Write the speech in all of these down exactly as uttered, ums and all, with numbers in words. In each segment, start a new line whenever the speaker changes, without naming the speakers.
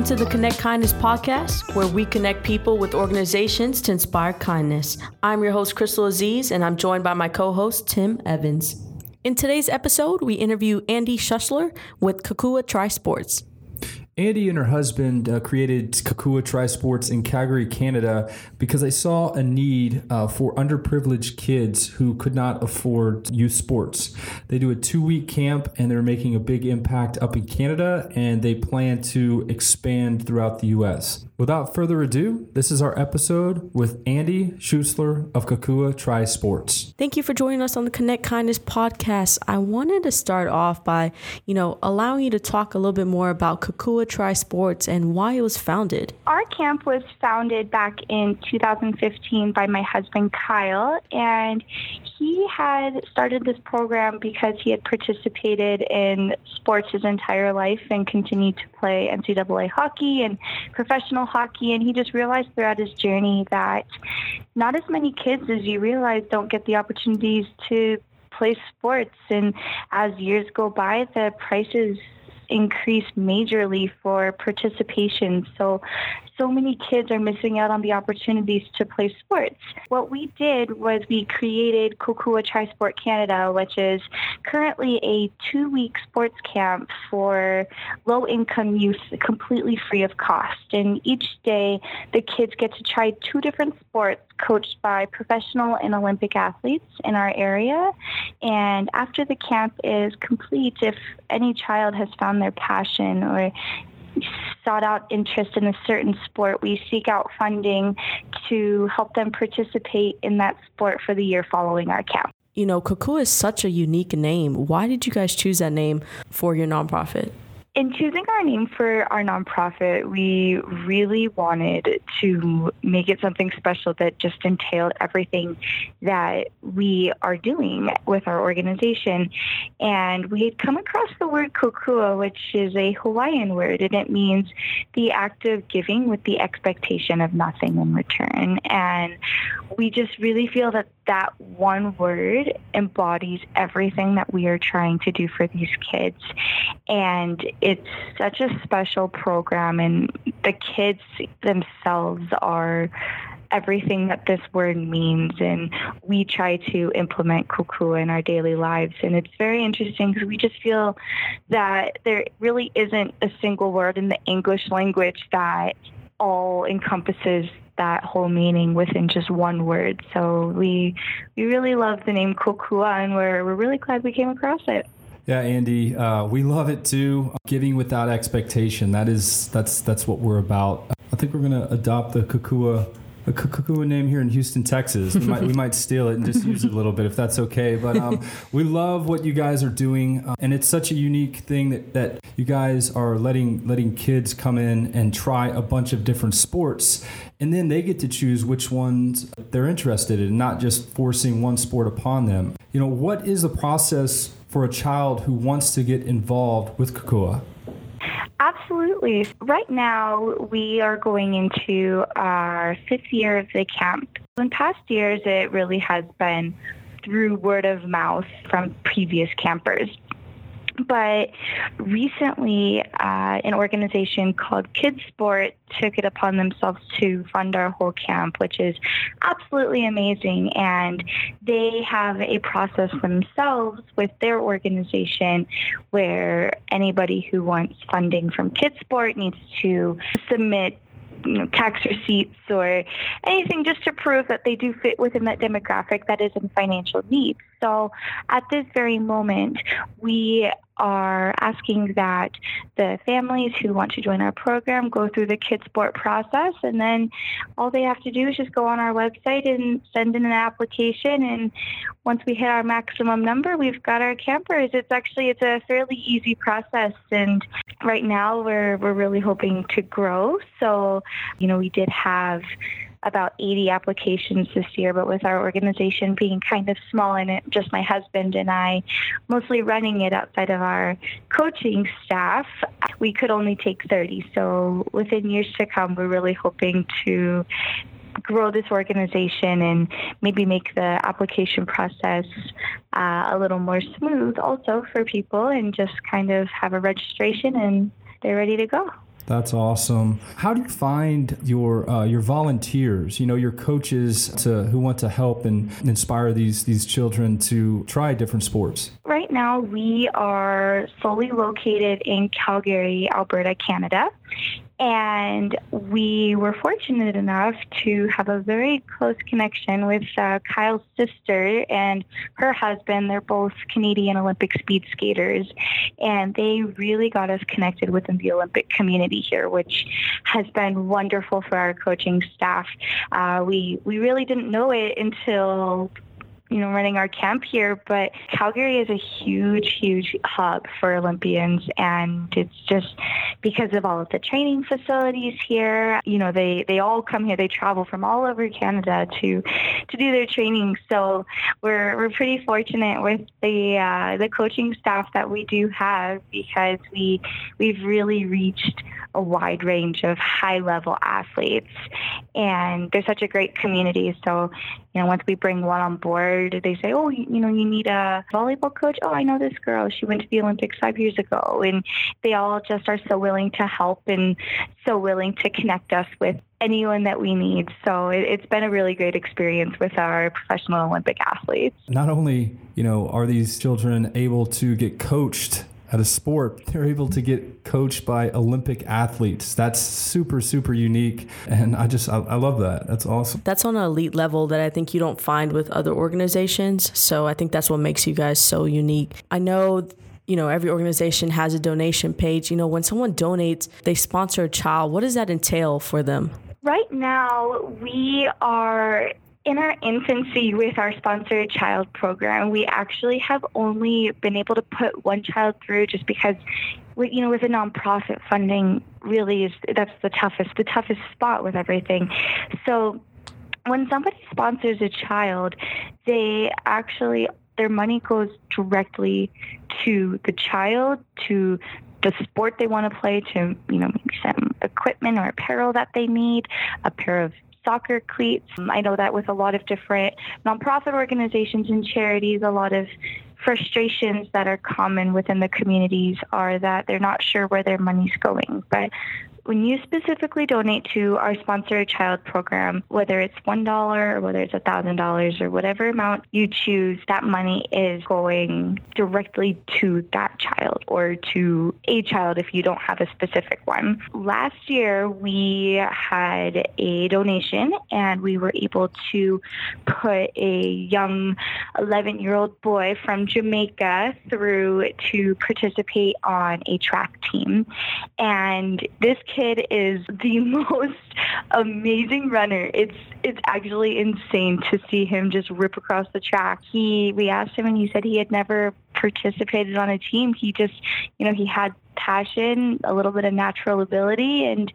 to the Connect Kindness podcast, where we connect people with organizations to inspire kindness. I'm your host, Crystal Aziz, and I'm joined by my co-host, Tim Evans. In today's episode, we interview Andy Schussler with Kokua Tri-Sports.
Andy and her husband uh, created Kokua Tri-Sports in Calgary, Canada, because they saw a need uh, for underprivileged kids who could not afford youth sports. They do a two-week camp, and they're making a big impact up in Canada, and they plan to expand throughout the U S. Without further ado, this is our episode with Andy Schussler of Kokua Tri-Sports.
Thank you for joining us on the Connect Kindness podcast. I wanted to start off by, you know, allowing you to talk a little bit more about Kokua Tri-Sports and why it was founded.
Our camp was founded back in two thousand fifteen by my husband, Kyle, and he had started this program because he had participated in sports his entire life and continued to play N C double A hockey and professional hockey, and he just realized throughout his journey that not as many kids as you realize don't get the opportunities to play sports, and as years go by, the prices increase majorly for participation. So, so many kids are missing out on the opportunities to play sports. What we did was we created Kokua Tri-Sport Canada, which is currently a two-week sports camp for low-income youth, completely free of cost. And each day, the kids get to try two different sports coached by professional and Olympic athletes in our area. And after the camp is complete, if any child has found their passion or sought out interest in a certain sport, we seek out funding to help them participate in that sport for the year following our camp.
You know, Kokua is such a unique name. Why did you guys choose that name for your nonprofit?
In choosing our name for our nonprofit, we really wanted to make it something special that just entailed everything that we are doing with our organization. And we had come across the word kokua, which is a Hawaiian word, and it means the act of giving with the expectation of nothing in return. And we just really feel that that one word embodies everything that we are trying to do for these kids. And it's such a special program, and the kids themselves are everything that this word means, and we try to implement kokua in our daily lives. And it's very interesting because we just feel that there really isn't a single word in the English language that all encompasses that whole meaning within just one word. So we we really love the name Kokua, and we're we're really glad we came across it.
Yeah, Andy, uh, we love it too. Giving without expectation. That is that's that's what we're about. I think we're gonna adopt the Kokua a Kokua name here in Houston, Texas. We might we might steal it and just use it a little bit if that's okay. But um, we love what you guys are doing, uh, and it's such a unique thing that, that you guys are letting letting kids come in and try a bunch of different sports, and then they get to choose which ones they're interested in, not just forcing one sport upon them. You know, what is the process for a child who wants to get involved with Kokua?
Absolutely. Right now, we are going into our fifth year of the camp. In past years, it really has been through word of mouth from previous campers. But recently, uh, an organization called Kids Sport took it upon themselves to fund our whole camp, which is absolutely amazing. And they have a process themselves with their organization where anybody who wants funding from Kids Sport needs to submit you know, tax receipts or anything just to prove that they do fit within that demographic that is in financial need. So at this very moment, we are asking that the families who want to join our program go through the Kids Sport process, and then all they have to do is just go on our website and send in an application, and once we hit our maximum number, we've got our campers. It's actually, it's a fairly easy process, and right now we're we're really hoping to grow. So, you know, we did have about eighty applications this year, but with our organization being kind of small and it, just my husband and I mostly running it outside of our coaching staff, we could only take thirty. So within years to come, we're really hoping to grow this organization and maybe make the application process uh, a little more smooth also for people, and just kind of have a registration and they're ready to go.
That's awesome. How do you find your uh, your volunteers, you know, your coaches to who want to help and inspire these these children to try different sports?
Right now, we are solely located in Calgary, Alberta, Canada. And we were fortunate enough to have a very close connection with uh, Kyle's sister and her husband. They're both Canadian Olympic speed skaters, and they really got us connected within the Olympic community here, which has been wonderful for our coaching staff. Uh, we we really didn't know it until you know, running our camp here, but Calgary is a huge, huge hub for Olympians, and it's just because of all of the training facilities here. You know, they, they all come here. They travel from all over Canada to to do their training. So we're we're pretty fortunate with the uh, the coaching staff that we do have, because we we've really reached a wide range of high-level athletes, and they're such a great community. So, you know, once we bring one on board, they say, oh, you, you know, you need a volleyball coach. Oh, I know this girl. She went to the Olympics five years ago. And they all just are so willing to help and so willing to connect us with anyone that we need. So it, it's been a really great experience with our professional Olympic athletes.
Not only, you know, are these children able to get coached at a sport, they're able to get coached by Olympic athletes. That's super, super unique. And I just, I, I love that. That's awesome.
That's on an elite level that I think you don't find with other organizations. So I think that's what makes you guys so unique. I know, you know, every organization has a donation page. You know, when someone donates, they sponsor a child. What does that entail for them?
Right now, we are in our infancy with our Sponsored Child program. We actually have only been able to put one child through, just because, we, you know, with the nonprofit funding, really is that's the toughest, the toughest spot with everything. So when somebody sponsors a child, they actually, their money goes directly to the child, to the sport they want to play, to, you know, maybe some equipment or apparel that they need, a pair of soccer cleats. I know that with a lot of different nonprofit organizations and charities, a lot of frustrations that are common within the communities are that they're not sure where their money's going. But when you specifically donate to our Sponsored Child program, whether it's one dollar or whether it's one thousand dollars or whatever amount you choose, that money is going directly to that child or to a child if you don't have a specific one. Last year, we had a donation, and we were able to put a young eleven-year-old boy from Jamaica through to participate on a track team. And this kid kid is the most amazing runner. It's it's actually insane to see him just rip across the track. He we asked him, and he said he had never participated on a team. He just, you know, he had passion, a little bit of natural ability, and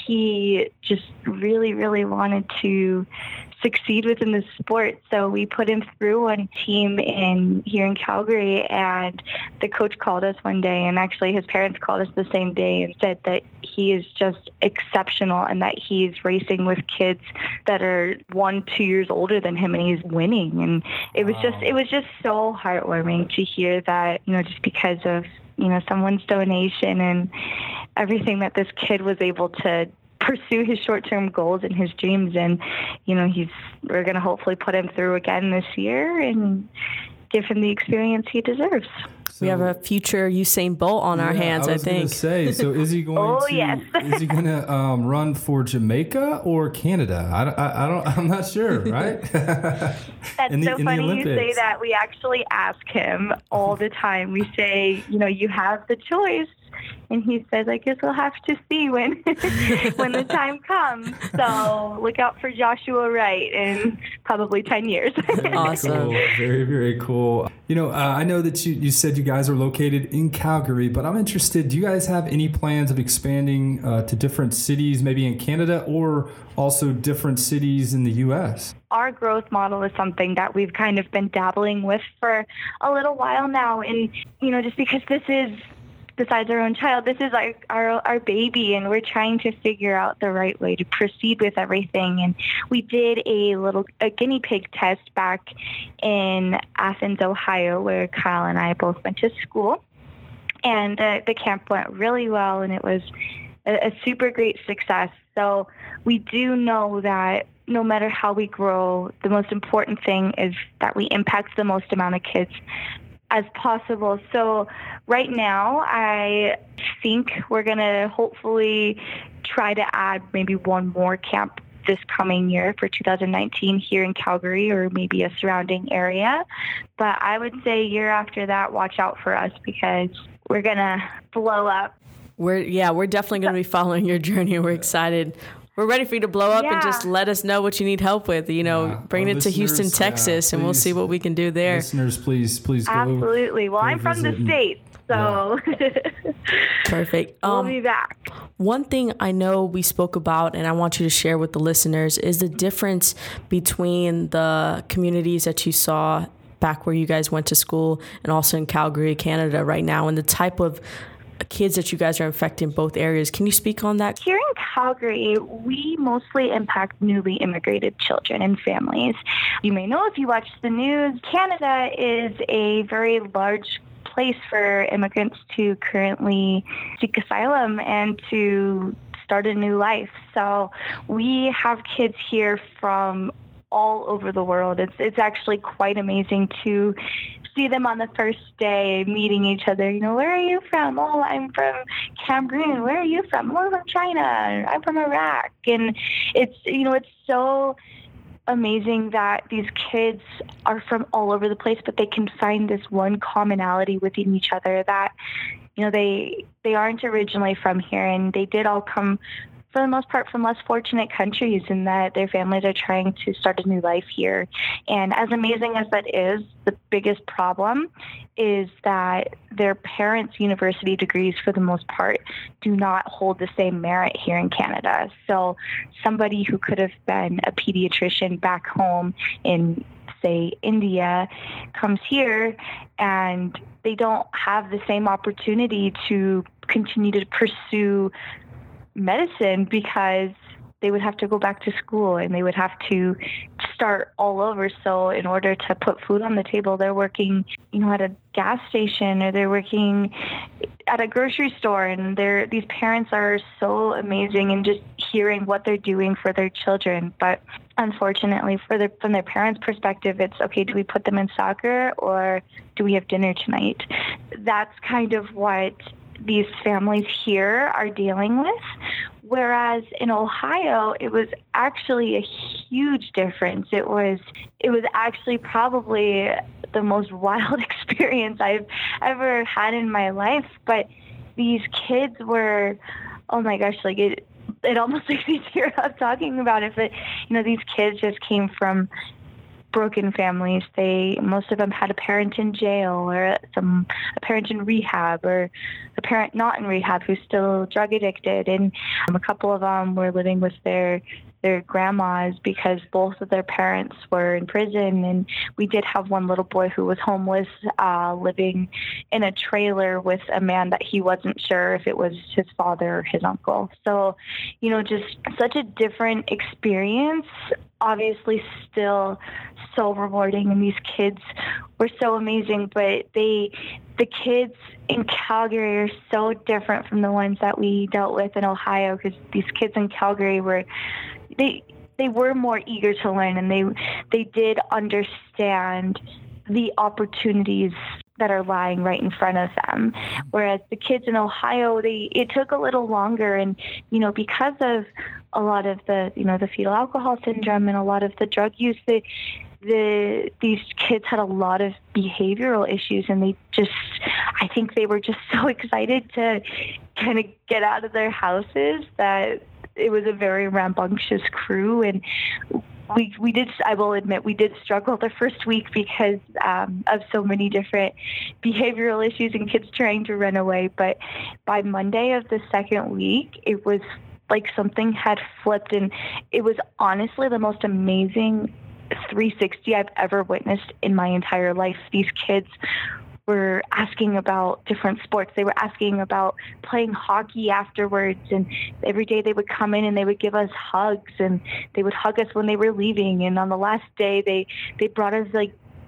he just really, really wanted to succeed within the sport. So we put him through one team in here in Calgary, and the coach called us one day, and actually his parents called us the same day and said that he is just exceptional and that he's racing with kids that are one, two years older than him, and he's winning. And it was wow. just, it was just so heartwarming to hear that, you know, just because of, you know, someone's donation and everything, that this kid was able to pursue his short-term goals and his dreams. And, you know, he's, we're going to hopefully put him through again this year and give him the experience he deserves.
So, we have a future Usain Bolt on
yeah,
our hands, I,
I was
think.
Gonna say, so is he going
oh,
to?
Yes.
Is he going to um, run for Jamaica or Canada? I, I, I don't. I'm not sure. Right?
That's
the,
so funny you say that. We actually ask him all the time. We say, you know, you have the choice. And he says, I guess we'll have to see when when the time comes. So look out for Joshua Wright in probably ten years.
Awesome.
Cool. Very, very cool. You know, uh, I know that you, you said you guys are located in Calgary, but I'm interested, do you guys have any plans of expanding uh, to different cities, maybe in Canada, or also different cities in the U S?
Our growth model is something that we've kind of been dabbling with for a little while now. And, you know, just because this is, besides our own child, this is our, our our baby, and we're trying to figure out the right way to proceed with everything. And we did a little a guinea pig test back in Athens, Ohio, where Kyle and I both went to school. And the, the camp went really well, and it was a, a super great success. So we do know that no matter how we grow, the most important thing is that we impact the most amount of kids as possible. So right now, I think we're going to hopefully try to add maybe one more camp this coming year for two thousand nineteen here in Calgary or maybe a surrounding area. But I would say year after that, watch out for us because we're going to blow up.
We're yeah, we're definitely going to be following your journey. We're excited. We're ready for you to blow up yeah. and just let us know what you need help with. You know, yeah. bring Our it to Houston, Texas, yeah, and we'll see what we can do there.
Listeners, please, please go.
Absolutely. Well,
go
I'm from the States, so
yeah. Perfect.
We'll
um,
be back.
One thing I know we spoke about, and I want you to share with the listeners, is the difference between the communities that you saw back where you guys went to school and also in Calgary, Canada right now, and the type of kids that you guys are infecting in both areas. Can you speak on that?
Here in Calgary, we mostly impact newly immigrated children and families. You may know if you watch the news, Canada is a very large place for immigrants to currently seek asylum and to start a new life. So we have kids here from all over the world. It's it's actually quite amazing to see them on the first day meeting each other. You know, where are you from? Oh, I'm from Cameroon. Where are you from? Oh, I'm from China. I'm from Iraq. And it's, you know, it's so amazing that these kids are from all over the place, but they can find this one commonality within each other that, you know, they they aren't originally from here, and they did all come for the most part from less fortunate countries, in that their families are trying to start a new life here. And as amazing as that is, the biggest problem is that their parents' university degrees, for the most part, do not hold the same merit here in Canada. So somebody who could have been a pediatrician back home in, say, India, comes here and they don't have the same opportunity to continue to pursue medicine because they would have to go back to school and they would have to start all over. So in order to put food on the table, they're working, you know, at a gas station, or they're working at a grocery store. And they're, these parents are so amazing in just hearing what they're doing for their children. But unfortunately, for their, from their parents' perspective, it's, okay, do we put them in soccer or do we have dinner tonight? That's kind of what these families here are dealing with. Whereas in Ohio, it was actually a huge difference. It was it was actually probably the most wild experience I've ever had in my life. But these kids were, oh my gosh, like it it almost makes me tear up talking about it. But, you know, these kids just came from broken families. They, most of them had a parent in jail, or some a parent in rehab, or a parent not in rehab who's still drug addicted. And um, a couple of them were living with their their grandmas because both of their parents were in prison. And we did have one little boy who was homeless, uh, living in a trailer with a man that he wasn't sure if it was his father or his uncle. So, you know, just such a different experience. Obviously still so rewarding, and these kids were so amazing, but they, the kids in Calgary are so different from the ones that we dealt with in Ohio, because these kids in Calgary were, they, they were more eager to learn, and they, they did understand the opportunities that are lying right in front of them. Whereas the kids in Ohio, they, it took a little longer. And, you know, because of a lot of the, you know, the fetal alcohol syndrome and a lot of the drug use, the, the, these kids had a lot of behavioral issues, and they just, I think they were just so excited to kind of get out of their houses that it was a very rambunctious crew. And We we did, I will admit, we did struggle the first week because um, of so many different behavioral issues and kids trying to run away. But by Monday of the second week, it was like something had flipped, and it was honestly the most amazing three sixty I've ever witnessed in my entire life. These kids were asking about different sports. They were asking about playing hockey afterwards, and every day they would come in and they would give us hugs, and they would hug us when they were leaving. And on the last day, they, they brought us like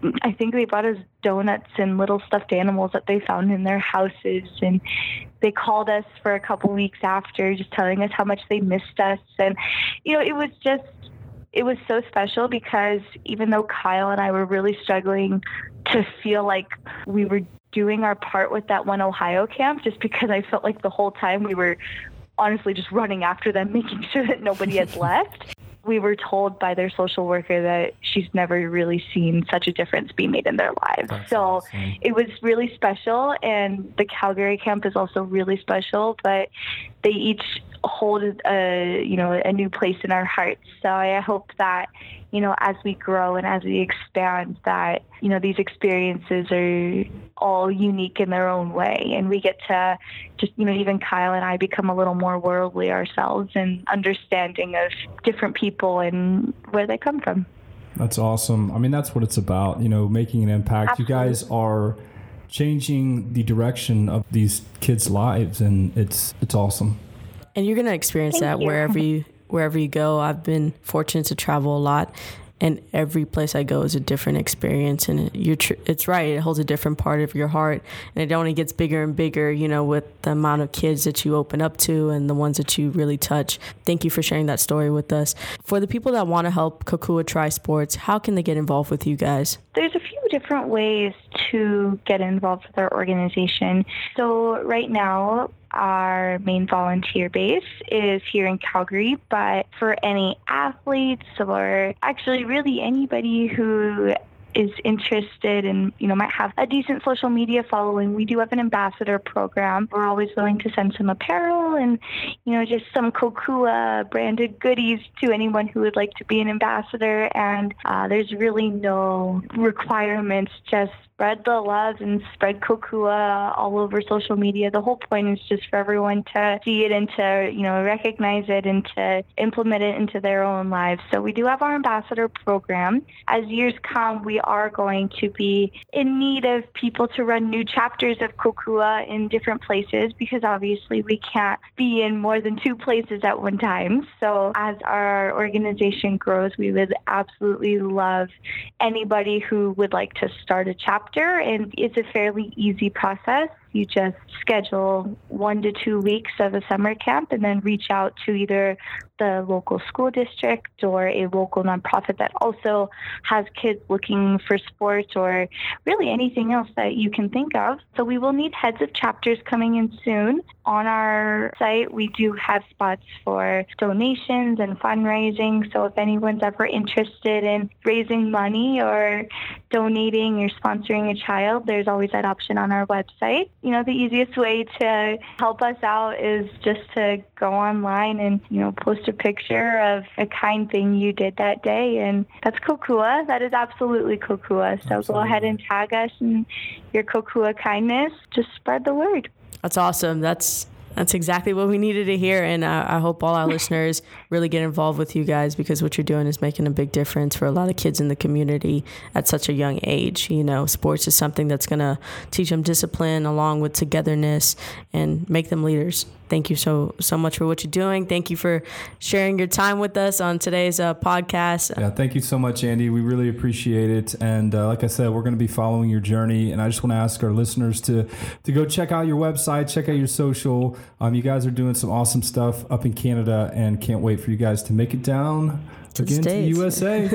I think they brought us donuts and little stuffed animals that they found in their houses. And they called us for a couple weeks after, just telling us how much they missed us. And, you know, it was just, it was so special because even though Kyle and I were really struggling to feel like we were doing our part with that one Ohio camp, just because I felt like the whole time we were honestly just running after them, making sure that nobody had left. We were told by their social worker that she's never really seen such a difference be made in their lives. That's so awesome. It was really special, and the Calgary camp is also really special, but they each hold a, you know, a new place in our hearts. So I hope that, you know, as we grow and as we expand, that, you know, these experiences are all unique in their own way. And we get to just, you know, even Kyle and I become a little more worldly ourselves and understanding of different people and where they come from.
That's awesome. I mean, that's what it's about, you know, making an impact. Absolutely. You guys are changing the direction of these kids' lives, and it's it's awesome.
And you're going to experience Thank that you. wherever you wherever you go. I've been fortunate to travel a lot, and every place I go is a different experience. And it, you're tr- it's right. It holds a different part of your heart, and it only gets bigger and bigger, you know, with the amount of kids that you open up to and the ones that you really touch. Thank you for sharing that story with us. For the people that want to help Kokua Tri Sports, how can they get involved with you guys?
There's a few different ways to get involved with our organization. So right now, our main volunteer base is here in Calgary, but for any athletes or actually really anybody who is interested and, you know, might have a decent social media following, we do have an ambassador program. We're always willing to send some apparel and, you know, just some Kokua branded goodies to anyone who would like to be an ambassador. And uh, there's really no requirements, just spread the love and spread Kokua all over social media. The whole point is just for everyone to see it and to, you know, recognize it and to implement it into their own lives. So we do have our ambassador program. As years come, we are going to be in need of people to run new chapters of Kokua in different places, because obviously we can't be in more than two places at one time. So as our organization grows, we would absolutely love anybody who would like to start a chapter. And it's a fairly easy process. You just schedule one to two weeks of a summer camp and then reach out to either the local school district or a local nonprofit that also has kids looking for sports or really anything else that you can think of. So we will need heads of chapters coming in soon. On our site, we do have spots for donations and fundraising. So if anyone's ever interested in raising money or donating or sponsoring a child, there's always that option on our website. You know, the easiest way to help us out is just to go online and, you know, post a picture of a kind thing you did that day. And that's Kokua. That is absolutely Kokua. So absolutely. Go ahead and tag us in your Kokua kindness. Just spread the word.
That's awesome. That's That's exactly what we needed to hear. And I, I hope all our listeners really get involved with you guys, because what you're doing is making a big difference for a lot of kids in the community at such a young age. You know, sports is something that's going to teach them discipline along with togetherness and make them leaders. Thank you so, so much for what you're doing. Thank you for sharing your time with us on today's uh, podcast.
Yeah, thank you so much, Andy. We really appreciate it. And uh, like I said, we're going to be following your journey. And I just want to ask our listeners to, to go check out your website, check out your social. Um, you guys are doing some awesome stuff up in Canada, and can't wait for you guys to make it down to again to the U S A.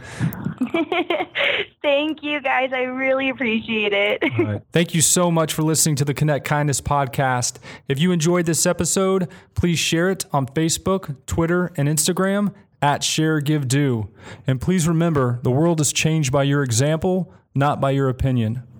Thank you, guys. I really appreciate it.
All right. Thank you so much for listening to the Connect Kindness podcast. If you enjoyed this episode, please share it on Facebook, Twitter, and Instagram at Share Give Do. And please remember, the world is changed by your example, not by your opinion.